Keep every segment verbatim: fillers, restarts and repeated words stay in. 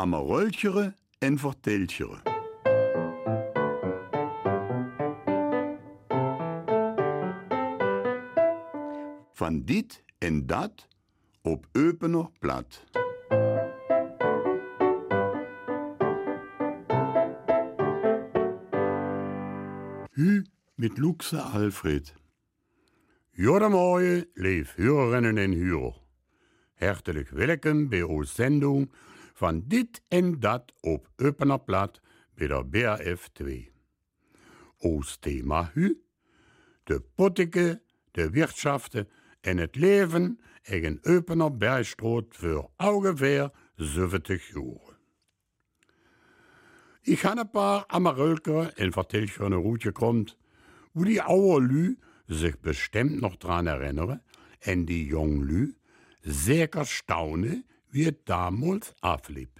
Amarultjere en verteltjere. Van dit en dat op Eupener plat. Hu met Luxe Alfred. Goedemorgen, lief hurerinnen en hurer. Hartelijk welkom bij onze zending van dit en dat op Eupener plat bij de B R F twee. Ons thema hu, de politieke, de wirtschaften en het leven in Eupener Bergstroot voor ongeveer zeventig jaar. Ik ga een paar amarulker en verteltjere een route komt, hoe die oude lui zich bestemd nog dran herinneren en die jong lui zeker staunen wie het damals afliep.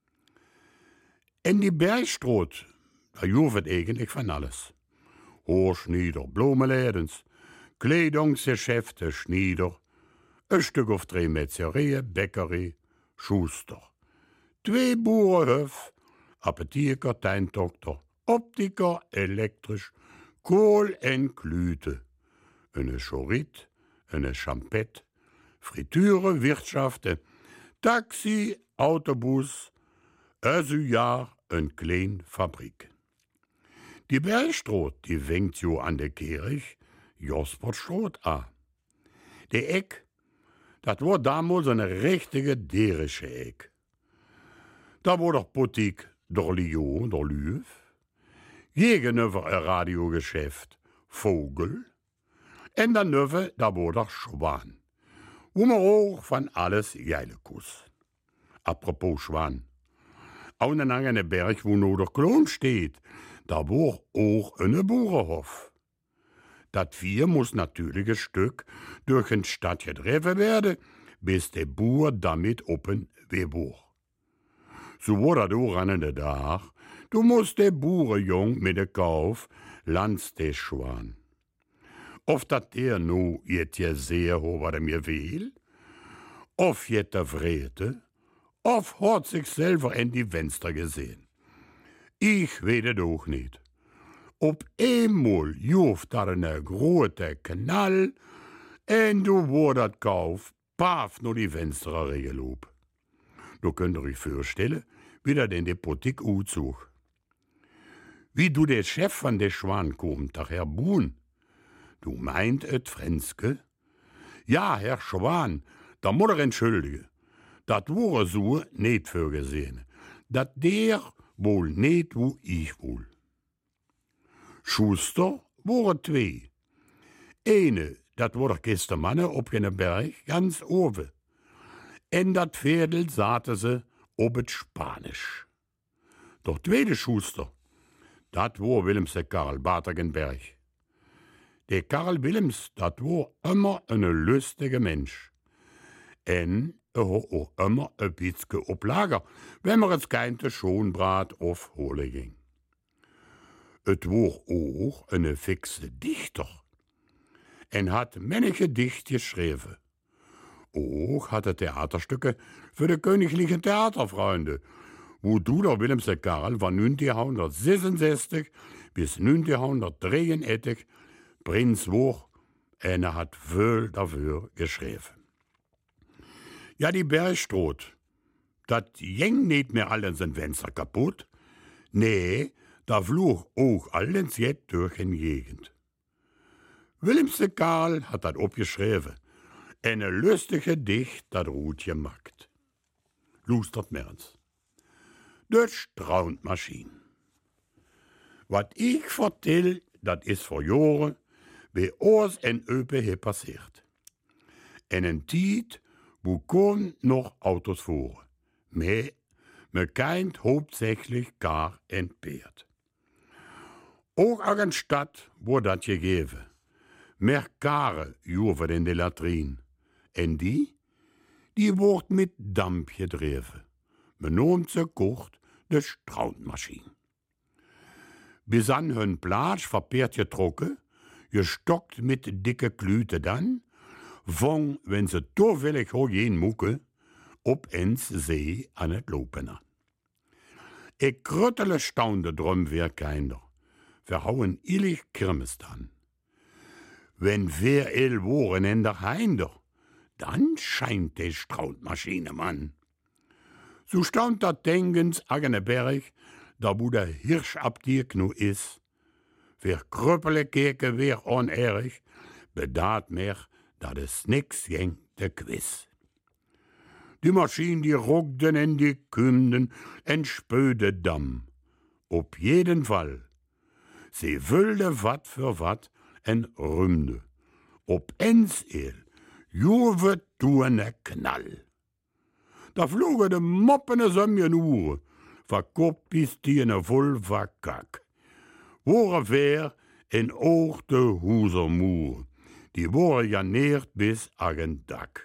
En die Bergstroot, daar joeg het eigenlijk van alles. Hoorschnieder, bloemenledens, kledingsgeschäften, schnieder, een stuk of drie metserieën, bekkerie, schuster. Twee boerenhuf, apotheker, tuindokter, optiker, elektrisch, kool en klute. Een choriet, een champet, frituren, wirtschaften, taxi, autobus, jaar een klein fabriek. Die Bergstroot, die wenkt jo aan de kerk, Jospertstroot aan. De ek, dat wordt damals een richtige derische ek. Daar wordt er potiek door Lyon, door Luuf, tegenover een radiogeschäft Vogel, en dan neven, daar wordt er Schwan. Hoe maar ook van alles geilekus. Apropos Schwan. Aan een angene berg, wo nou der Kloon steht, daar wordt ook een boerenhof. Dat vier muss natuurlijk een stuk durch een stad gedreven werden, bis de boer damit open weer boer. Zo wordt dat ook aan de dag, toen moest de boerenjong met de kauf langs de Schwan. Of dat der nu jet je zeer hoe wat hem je wil, of je tevreden, of had zichzelf in die venster gezien. Ik weet het ook niet. Op eenmaal joef daar een grote knal en toen wordt dat kauf paf naar die vensteren gelopen. Dan kunt u zich voorstellen wie dat in de politiek uitzoekt. Wie du de chef van de Schwan komt, der Herr Boon. Du meint het Frenske? Ja, Herr Schwan, da moet er entschuldigen. Dat wordt zo niet voorgezien. Dat der wohl niet hoe ik wil. Schuster waren twee. Ene, dat wordt gisteren mannen op een berg ganz oven. En dat veerdel zaten ze op het Spanisch. De tweede Schuster, dat was Willemse Karl Batergenberg. De Karl Willems, dat was immer een lustige mens. En er had ook immer een beetje op lager, wenn er het keinte schoonbraad of holen ging. Het was ook een fixe dichter. En had menige gedicht geschreven. Ook had het theaterstukken voor de Königliche Theaterfreunde, wo du der Willemse Karl van negentienhonderdzesenzestig bis negentienhonderddrieëndertig prins was en hij had veel daarvoor geschreven. Ja, die Bergstroot, dat ging niet meer al in zijn venster kapot. Nee, daar vloog ook alles jet door een gegend. Willemse Karl had dat opgeschreven en een lustig gedicht dat roet gemaakt. Luistert maar eens. De Straundmachine. Wat ik vertel, dat is voor jaren bij oors en Eupen gepasseerd. En een tijd, wo kon nog auto's voeren. Maar me kent hoofdzakelijk kar en peert. Ook aan een stad wordt dat gegeven. Meer karen joven in de latrine. En die? Die wordt met damp gedreven. Men noemt ze kort de Straundmachine. Bis an hun plaats verpeerd getrokken, gestokt met dikke klute dan, vong, wenn ze toevallig heen moeken, op eens zee aan het lopen aan. Ich grüttele staunde drum wer keiner. Wir hauen illig Kirmes dann. Wenn wir el woren in der Heinder, dann scheint de Strautmaschine, Mann. So staunt dat Dengens agene Berg, da wo der Hirsch abdirk nu is. Wer krüppele Kirke wer onerig, bedaat mer, dat es nix jengt de Quiz. Die Maschine, die ruckten in die Kümden en spöde Damm. Op jeden Fall. Sie wülde wat für wat en rümde. Op ens eel, juwe tuene Knall. Da flogen de moppene Sömjen Uhr, verkopt bis die in Vulva Kack. Wore wer in oog de Husermoer, die wore janeert bis agen Dak.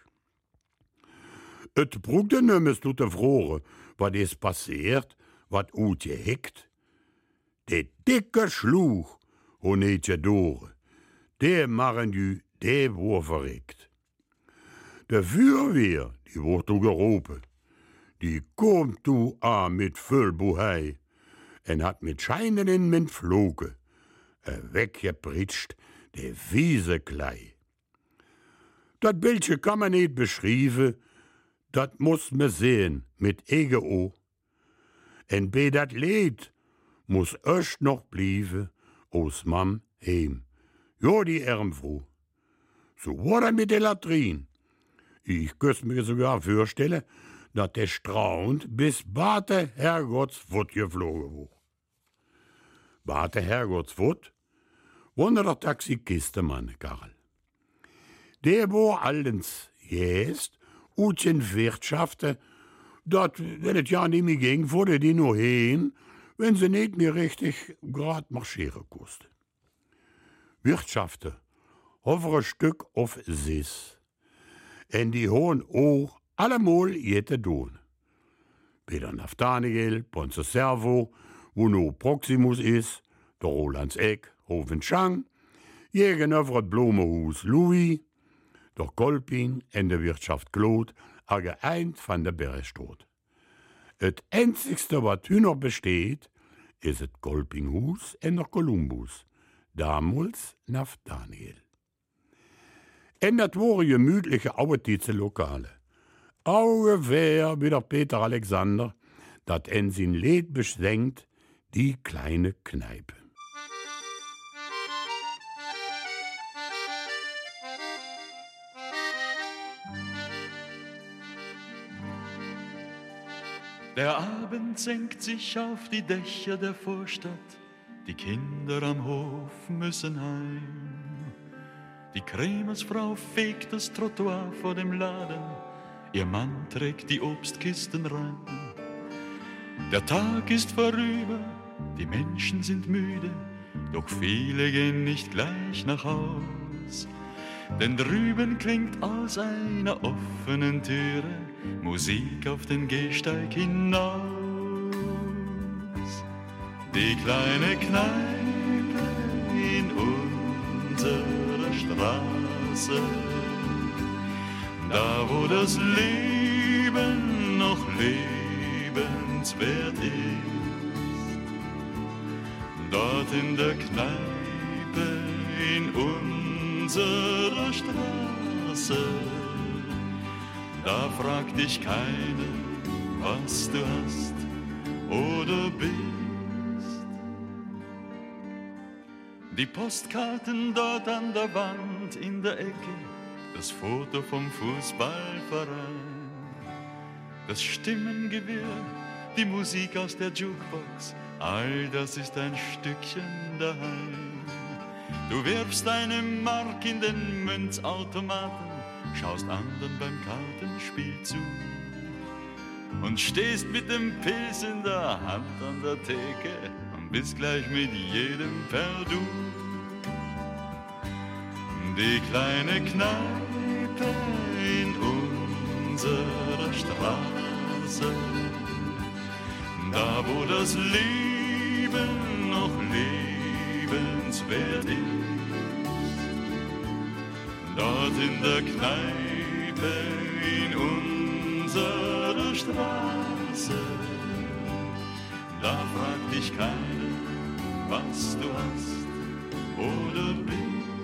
Et brugte nummes tot te vroren, wat is passeert, wat oet je hikt. De dikke sloeg, ho neet je door, de marren ju, de woor verrikt. De vuurweer, die wordt toe geroepen, die komt toe aan met veel boehei, en had met schijnen in mijn vloken, en weggepritst de vieze klei. Dat beeldje kan men niet beschrijven, dat muss me sehen mit ege o. En bij dat leed muss euch noch blieve aus mam heim. Jo, die Ermfrau. So war er mit der Latrin. Ich könnte mir sogar vorstellen, dat der straunt bis Bate Herrgottswut geflogen war. Bate Herrgottswut? Wunder der Taxikistemann, Karl. Der war allens jest, Utjen Wirtschaften, dat, wenn es ja nicht mehr ging, wurde die nur hin, wenn sie nicht mehr richtig grad marschieren konnte. Wirtschaften, hover ein Stück auf Sis. En die hohen auch allemal jete doen. Peter Naftaniel, Ponce Servo, wo no Proximus is, der Rolandseck, Hovenschang, gegenüber het Blumenhaus Louis, der Kolping en de Wirtschaft Claude, a geeint van de Bergstoot. Het einzigste wat nu nog besteht, is het Kolpinghuis en der Columbus, damals Naftaniel. En dat waren gemütliche oude Lokale. Oude wer, wie der Peter Alexander, dat en zijn Leed beschenkt, die kleine Kneipe. Der Abend senkt sich auf die Dächer der Vorstadt, die Kinder am Hof müssen heim. Die Krämersfrau fegt das Trottoir vor dem Laden, ihr Mann trägt die Obstkisten rein. Der Tag ist vorüber, die Menschen sind müde, doch viele gehen nicht gleich nach Haus. Denn drüben klingt aus einer offenen Türe Musik auf den Gehsteig hinaus. Die kleine Kneipe in unserer Straße, da wo das Leben noch lebenswert ist. Dort in der Kneipe in unserer Straße, da fragt dich keiner, was du hast oder bist. Die Postkarten dort an der Wand in der Ecke, das Foto vom Fußballverein, das Stimmengewirr, die Musik aus der Jukebox, all das ist ein Stückchen daheim. Du wirfst eine Mark in den Münzautomaten, schaust anderen beim Kartenspiel zu und stehst mit dem Pilz in der Hand an der Theke und bist gleich mit jedem per Du. Die kleine Kneipe in unserer Straße, da wo das Leben noch lebenswert ist. Dort in der Kneipe in unserer Straße, da fragt dich keiner, was du hast oder bist.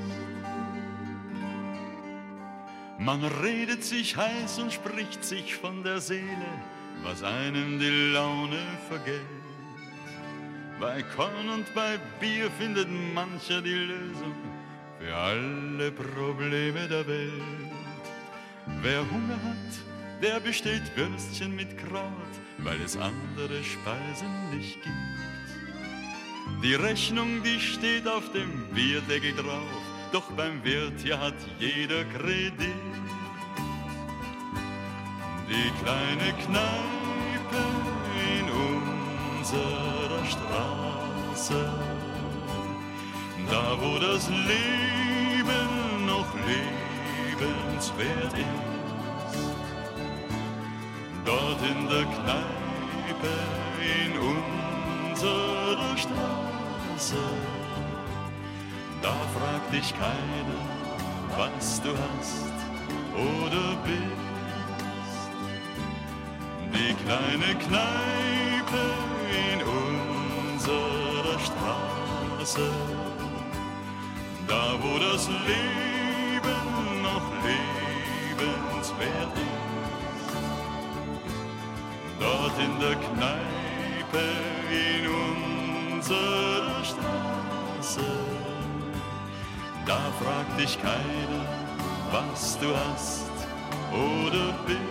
Man redet sich heiß und spricht sich von der Seele, was einem die Laune vergeht. Bei Korn und bei Bier findet mancher die Lösung für alle Probleme der Welt. Wer Hunger hat, der bestellt Würstchen mit Kraut, weil es andere Speisen nicht gibt. Die Rechnung, die steht auf dem Bierdeckel drauf, doch beim Wirt hier hat jeder Kredit. Die kleine Kneipe in unserer Straße, da wo das Leben noch lebenswert ist. Dort in der Kneipe in unserer Straße, da fragt dich keiner, was du hast oder bist. Die kleine Kneipe in unserer Straße, da wo das Leben noch lebenswert ist. Dort in der Kneipe in unserer Straße, da fragt dich keiner, was du hast oder bist.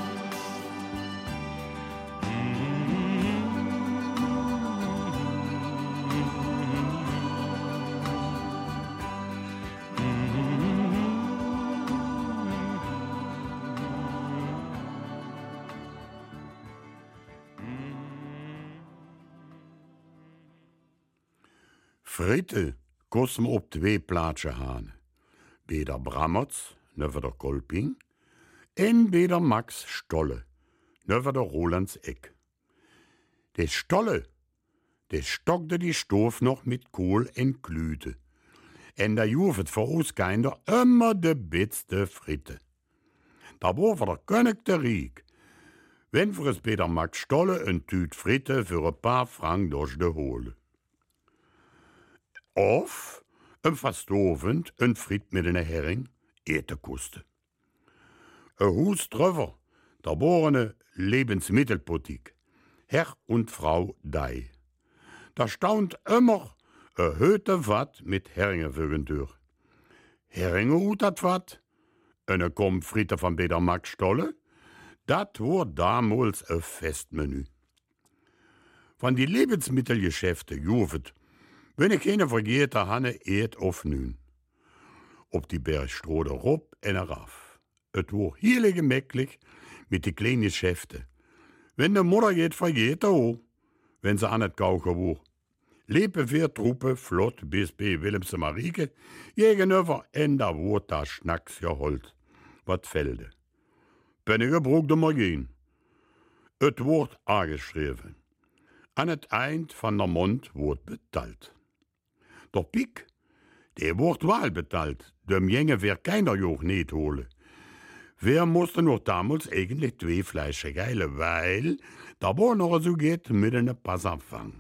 Fritte kosten op twee plaatsen hane. Beder Brammerts, never der Kolping, en beder Max Stolle, never der Rolands Eck. De Stolle, de stockte die Stof noch mit Kohl en Glüte. En da juvet voor Oskeinder immer de bitste Fritte. Da war der König der Riek. Wenn für es beder Max Stolle een Tüt Fritte für een paar Frank durch de Hole. Of een vastovend een friet met een herring eten koste. Een Hus drüber, da borene Lebensmittelboutique, Herr und Frau Dei. Da staunt immer een Hütte wat mit Heringenvögen durch. Heringenhut dat wat, een kom frieten van beder Max Stolle, dat wordt damals een Festmenü. Van die Lebensmittelgeschäfte juvet, wenn ich keine vergeete hanne, eet of nun. Op die Bergstrode rob en eraf. Het wordt heel gemäcklich mit die kleinen Geschäfte. Wenn de Mutter geht, vergeet er auch, wenn ze an het gauchen woer. Lepe vier Truppe, flott bis bij Willemse Marieke, gegenüber en da wordt da Schnacks geholt. Wat velde. Pennige broek de maar geen. Het wordt aangeschreven. An het eind van der Mond wordt betalt. Der Pik, der wordt wel betalt. Dem Jenge wer keiner joch niet holen. Wir mussten noch damals eigentlich zwei Fleische geilen, weil da war noch so geht mit einem Passanfang.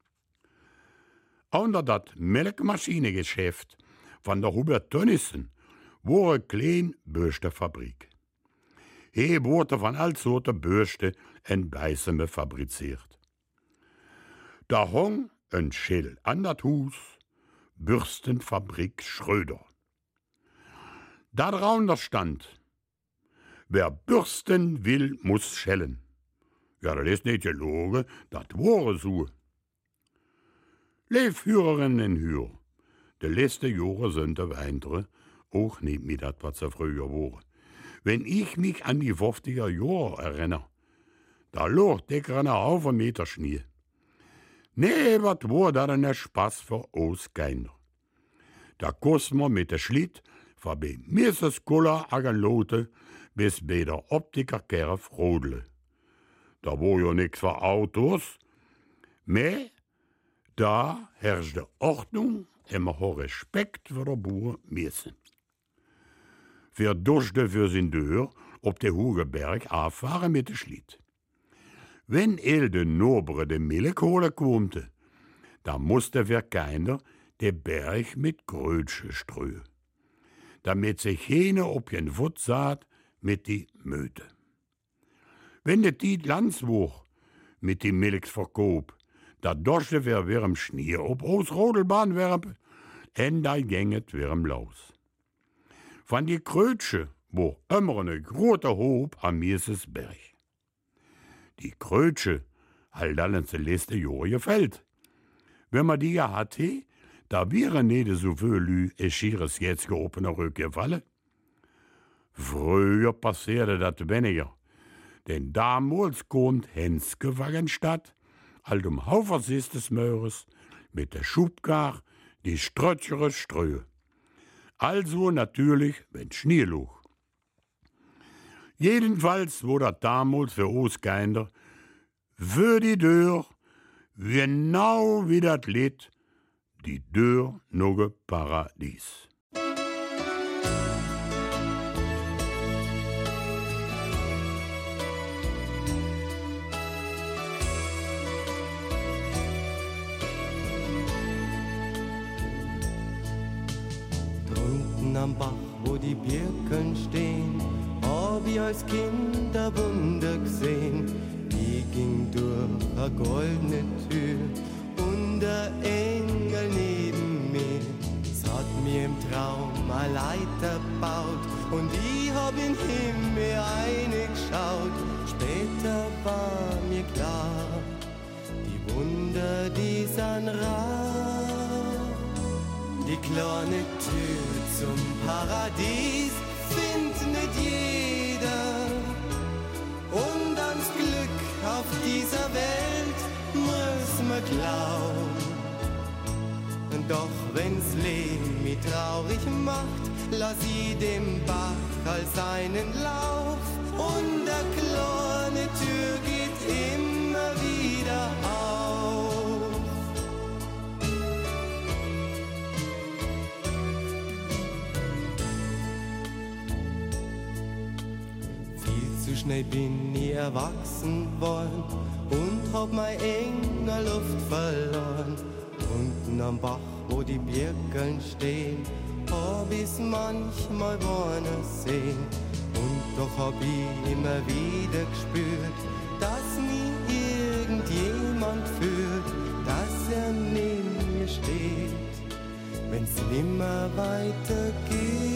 Unter dat Melkmaschinengeschäft von der Hubert Tönnissen war eine kleine Bürstefabrik. Hier wurde von all sorten Bürste en Beiseme fabriziert. Da hong ein Schild an dat Hus, Bürstenfabrik Schröder. Da draußen stand, wer bürsten will, muss schellen. Ja, das ist nicht gelogen, das war so. Lief Hörerinnen und Hörer, de letzte Jahre sind der Weintre auch nicht mit dat, was er früher war. Wenn ich mich an die fünfziger Jahre erinnere, da lag dicker einen Haufen Meter Schnee. Nee, wat war dat ein Spaß für uns Kinder. Da kosten wir mit der Schlitt von bei Misses Kuller Agenlote bis bei der Optiker Kerf Rodle. Da war ja nix für Autos, mehr da herrschte Ordnung und man hat Respekt für den Bauer müssen. Wir durften für sein Deur auf der Hugeberg anfahren mit der Schlitt. Wenn el de Nobere de Milchkohle komte, da musste wir keiner der Berg mit Grötsche ströe, damit sich jene ob jen Wut saat mit die Möte. Wenn de Tiet Landswoch mit die Milchsverkoop, da doschte wir wirm Schnier ob aus Rodelbahn werp, en da gänget wirm Laus. Van die Krötsche, wo immer ne grote Hoop am Mieses Berg. Die Krötsche, halt allen se leste Jahre gefällt. Wenn man die ja hatte, da wäre nicht so viel Lü es schieres jetzt geopener Rück gefallen. Früher passierte das weniger, denn damals kommt Henske Wagenstadt, alt um Haufersis des Möhres, mit der Schubkar, die strötchere Ströhe. Also natürlich, wenn Schnee lug. Jedenfalls wo das damals für uns Kinder, für die Dörr, genau wie das Lied, die Dörr noge Paradies. Drunten am Bach, wo die Birken stehen, hab ich als Kind ein Wunder gesehen. Ich ging durch eine goldene Tür und der Engel neben mir. Es hat mir im Traum eine Leiter gebaut und ich hab in den Himmel reingeschaut. Später war mir klar, die Wunder, die sind rar. Die kleine Tür zum Paradies findet nicht jeder. Und ans Glück auf dieser Welt muss man glauben. Doch wenn's Leben mich traurig macht, lass ich dem Bach all seinen Lauf. Und der kleine Tür geht immer wieder auf. Viel zu schnell bin ich erwachsen worden und hab mein enger Luft verloren. Unten am Bach, wo die Birkeln stehen, hab ich's manchmal wollen sehen. Und doch hab ich immer wieder gespürt, dass mich irgendjemand führt, dass er neben mir steht, wenn's nimmer weitergeht.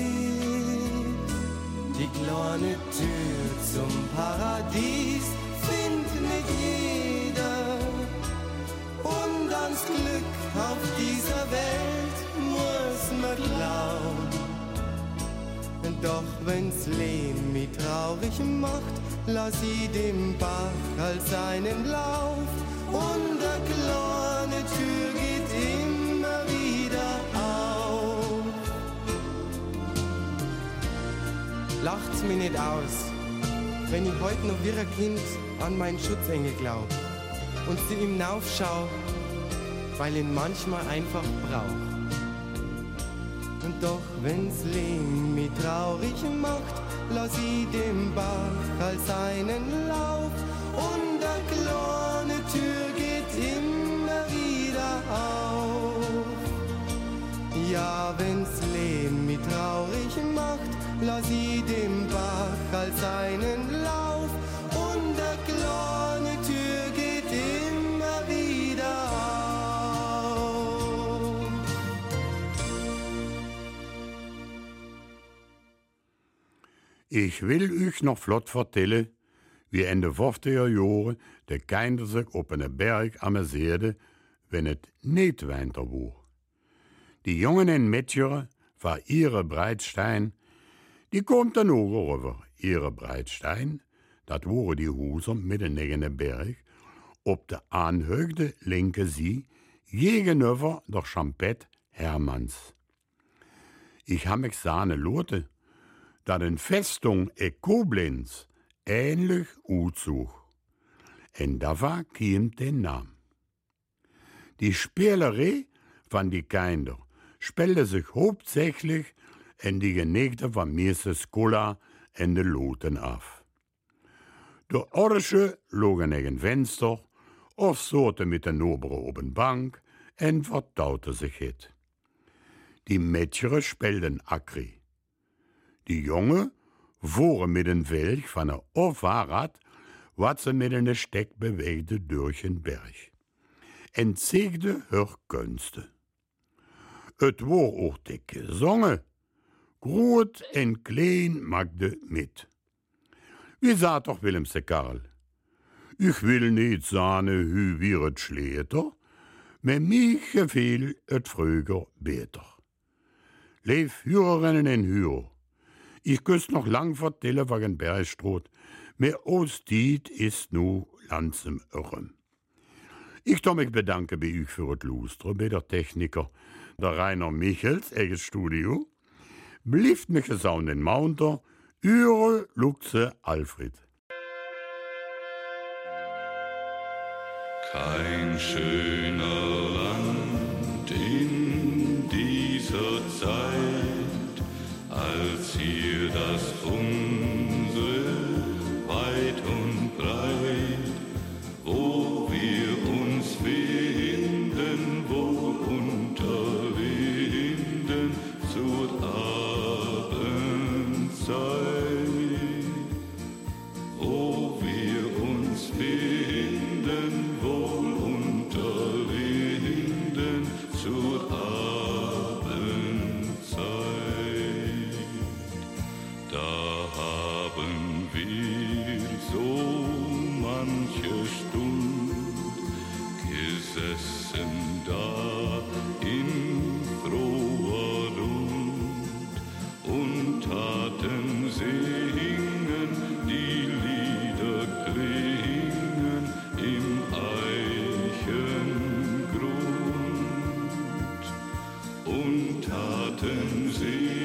Die kleine Tür zum Paradies findet nicht jeder. Und ans Glück auf dieser Welt muss man glauben. Doch wenn's Leben mich traurig macht, lass ich dem Bach all seinen Lauf. Und der kleine Tür geht immer wieder auf. Lacht's mir nicht aus, wenn ich heute noch wie ein Kind an meinen Schutzengel glaub und zu ihm naufschau, weil ihn manchmal einfach brauch. Und doch wenn's Leben mich traurig macht, lass ich dem Bach all seinen Lauf. Und der kleine Tür geht immer wieder auf. Ja, wenn's Leben mich traurig macht, lass ich dem Bach all seinen Lauf. Und der kleine Tür geht immer wieder auf. Ich will euch noch flott vertellen, wie in de vijftiger Jahre de Kinder sich op een Berg amuseerden, wenn het niet winter war. Die Jungen en Mädchen war ihre Breitstein, die kommt dann auch rüber. Ihre Breitstein, dat waren die Häuser mitten in den Berg, op de aanheugde linke Zie, gegenüber der Champette Hermanns. Ich hab mich sahne lote, dat een Festung in Koblenz ähnlich auszog. En da war kiem den Namen. Die Spielerei van die Kinder spielte sich hauptsächlich in die Genägte von Mieses Kola en de Loten af. Der Orsche log an egen Fenster, of sorte mit der Nobere oben Bank, en verdaute sich het. Die Mädchere spelden Akri. Die Junge voeren mit den Welch van der Offahrrad, wat ze mit den Steck bewegte durch den Berg. En zeigde hör Künste. Et war auch dicke Songe, groot en klein magde mit. Wie sagt doch Willemse Karl? Ich will nicht sagen, hü wir et schleter, me mich gefiel et früger beter. Leef Hürerinnen en Hürer, ich küss noch lang vertelle wegen Bergstrot, me aus dit ist nu langsam irrem. Ich darf mich bedanke bei euch für et Lustre, bei der Techniker, der Rainer Michels, eges Studio, blieft mich gesaun den Mounter, Üre Luchse Alfred. Kein schöner Land in dieser Zeit, als hier das unsere weit und breit, wo wir uns finden, wohl unter Winden zur Abendzeit, wo wir uns finden, wohl unter Winden zur Abendzeit. Da haben wir so manche Stund gesessen da in froher Lund und taten singen, die Lieder klingen im Eichengrund und taten singen.